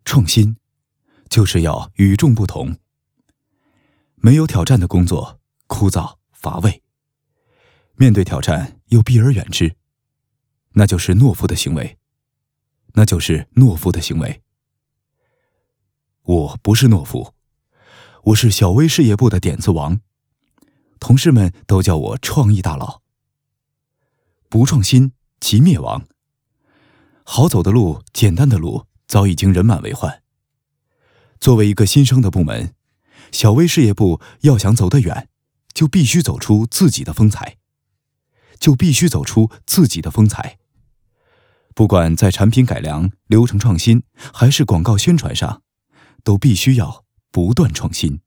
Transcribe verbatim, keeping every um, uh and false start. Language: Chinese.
创新就是要与众不同。没有挑战的工作枯燥乏味，面对挑战又避而远之，那就是懦夫的行为，那就是懦夫的行为。我不是懦夫，我是小微事业部的点子王，同事们都叫我创意大佬。不创新即灭亡，好走的路，简单的路早已经人满为患。作为一个新生的部门，小微事业部要想走得远，就必须走出自己的风采，就必须走出自己的风采。不管在产品改良、流程创新，还是广告宣传上，都必须要不断创新。